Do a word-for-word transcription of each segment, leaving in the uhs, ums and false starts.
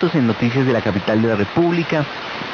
minutos en Noticias de la Capital de la República.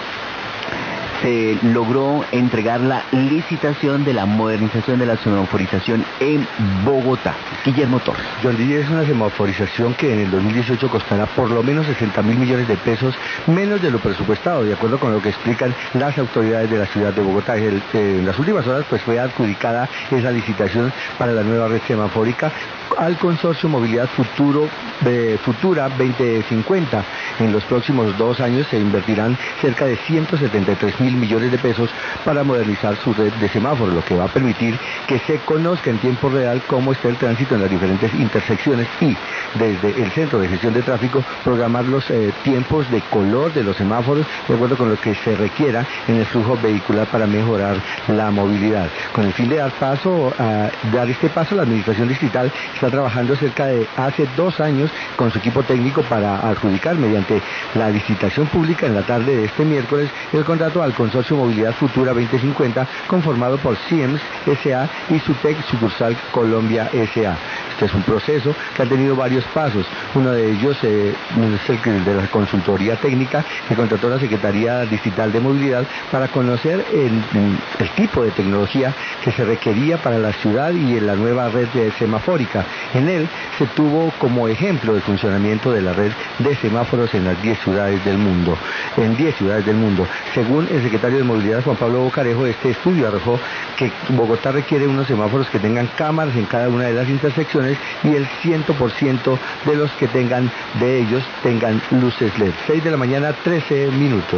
Se logró entregar la licitación de la modernización de la semaforización en Bogotá. Guillermo Torres. John D. es una semaforización que en el dos mil dieciocho costará por lo menos sesenta mil millones de pesos, menos de lo presupuestado, de acuerdo con lo que explican las autoridades de la ciudad de Bogotá. El, eh, en las últimas horas pues fue adjudicada esa licitación para la nueva red semafórica al Consorcio Movilidad Futuro, eh, Futura veinte cincuenta. En los próximos dos años se invertirán cerca de ciento setenta y tres mil millones de pesos para modernizar su red de semáforos, lo que va a permitir que se conozca en tiempo real cómo está el tránsito en las diferentes intersecciones y desde el Centro de Gestión de Tráfico programar los eh, tiempos de color de los semáforos de acuerdo con lo que se requiera en el flujo vehicular para mejorar la movilidad. Con el fin de dar paso a dar este paso, la Administración Distrital está trabajando cerca de hace dos años con su equipo técnico para adjudicar mediante la licitación pública en la tarde de este miércoles el contrato al Consorcio Movilidad Futura veinte cincuenta conformado por Siemens S A y Sutec Sucursal Colombia S A. Este es un proceso que ha tenido varios pasos. Uno de ellos eh, es el de la consultoría técnica que contrató la Secretaría Distrital de Movilidad para conocer el, el tipo de tecnología que se requería para la ciudad y en la nueva red de semafórica. En él se tuvo como ejemplo el funcionamiento de la red de semáforos en las diez ciudades del mundo. En diez ciudades del mundo. Según el secretario de Movilidad, Juan Pablo Bocarejo, este estudio arrojó que Bogotá requiere unos semáforos que tengan cámaras en cada una de las intersecciones y el cien por ciento de los que tengan de ellos tengan luces L E D. seis de la mañana, trece minutos.